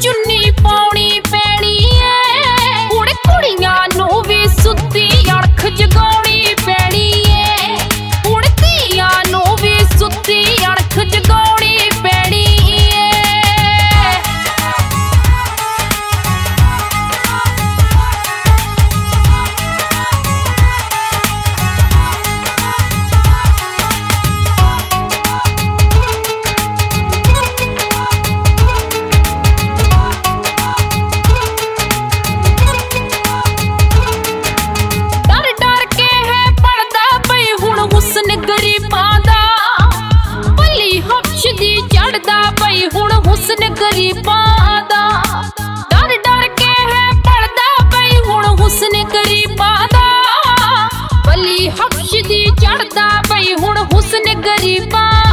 चुन्नी पाउणी पैणी ऐ हुण कुड़ियां नूं वी सुत्ती अणख जगाउणी पैणी ऐ हुण धीआं नूं वी सुत्ती अणख जगाउणी पैणी गरीबां दा डर डर के है पड़दा पई हुण हुस्न गरीबां दा बली हफ्श दी चढ़दा पई हुण हुस्न गरीबां